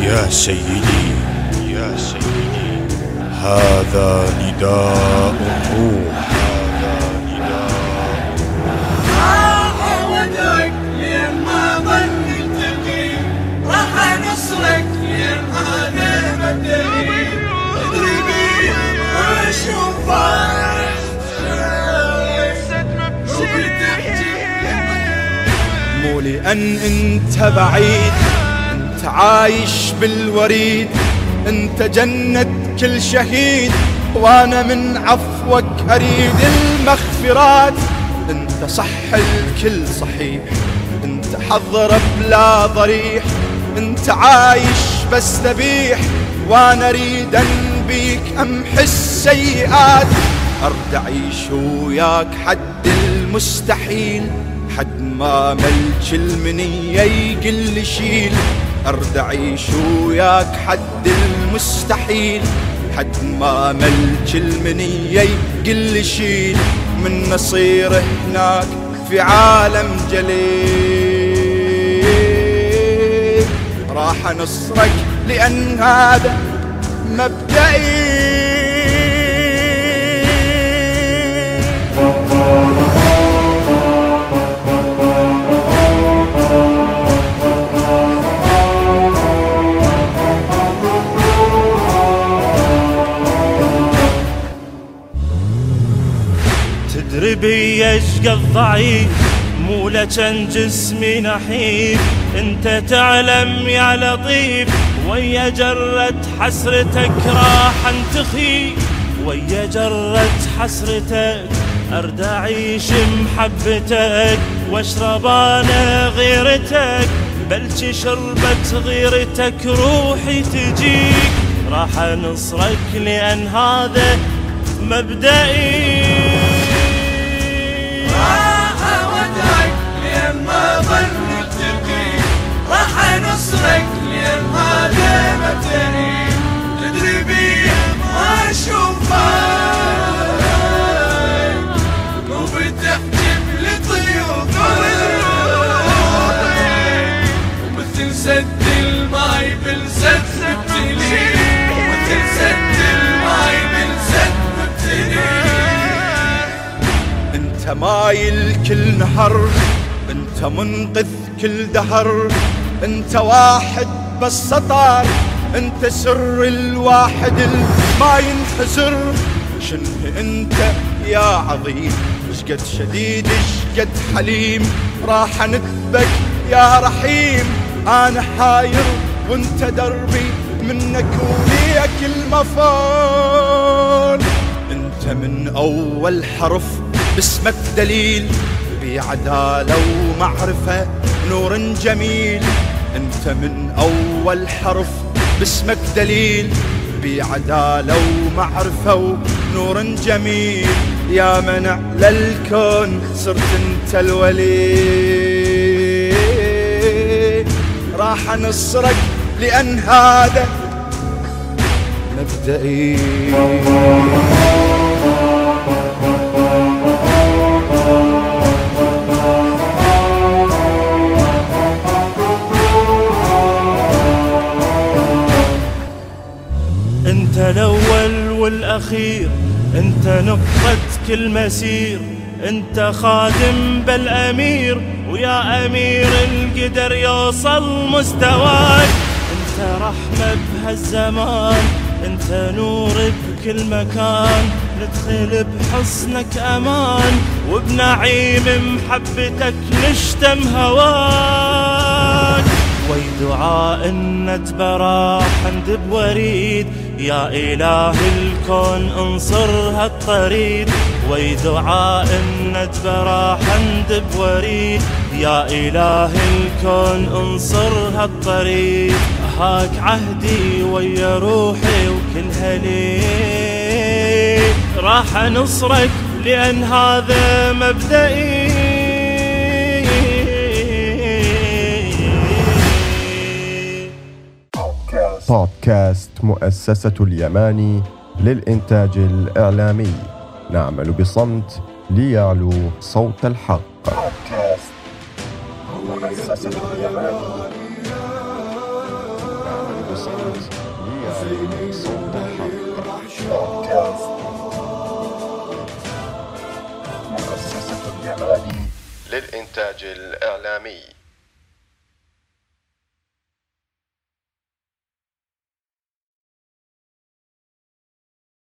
يا سيدي يا سيدي، هذا نداء الروح، هذا نداء راح ودك لين ما ظن نلتقي، راح نصرك لين هذا مبدئي، ادري بي واشوفك مو لأن انت بعيد، انت عايش بالوريد، انت جنة كل شهيد، وانا من عفوك اريد المغفرات. انت صح الكل صحيح، انت حضر بلا ضريح، انت عايش بس ذبيح، وانا اريد بيك امحي السيئات. ارد اعيش وياك حد المستحيل، حد ما ملك المنية يقل شيل. ارد اعيش وياك حد المستحيل، حد ما ملك المنية يقل شيل. من نصير هناك في عالم جليل، راح نصرك لأن هذا مبدئي. تدري بي اشقد ضعيف، مو لجن جسمي نحيف، انت تعلم يا لطيف، ويا جرة حسرتك راح انتخي، ويا جرة حسرتك ارد اعيش محبتك، واشرب انا غيرتك، بلش شربت غيرتك روحي تجيك، راح انصرك لان هذا مبدئي. راح ودك لين ما ظن نلتقي، راح نصرك لين هذا مبدئي، تدري بي واشوفك وبتحجب لطيوف روحي، مثل سد الماي بالسد مبتلي، مثل سد الماي بالسد مبتلي. انت مايل كل نهر، انت منقذ كل دهر، انت واحد بس سطر، انت سر الواحد ما ينحزر. شنه انت يا عظيم، اشقد شديد اشقد حليم، راح ندبك يا رحيم. انا حاير وانت دربي، منك وليك المفر. انت من اول حرف باسمك دليل، بعدالة ومعرفة نور جميل. انت من اول حرف باسمك دليل، بعدالة ومعرفة ونور جميل. يا من على الكون صرت انت الولي، راح نصرك لأن هذا مبدئي. انت الاول والاخير، انت نقطة كل مسير، انت خادم بالامير، ويا امير القدر يوصل مستواك. انت رحمة بهالزمان، انت نور بكل مكان، ندخل بحصنك امان، وبنعيم محبتك نشتم هواك. وي دعاء نتبرى حمد بوريد، يا إله الكون انصر هالطريد. وي دعاء نتبرى حمد بوريد، يا إله الكون انصر هالطريد. هاك عهدي ويا روحي وكلها لي، راح نصرك لأن هذا مبدئي. بودكاست مؤسسة اليماني للإنتاج الإعلامي، نعمل بصمت ليعلو صوت الحق. بودكاست مؤسسة اليماني. بصمت ليعلو صوت الحق. بودكاست مؤسسة اليماني للإنتاج الإعلامي.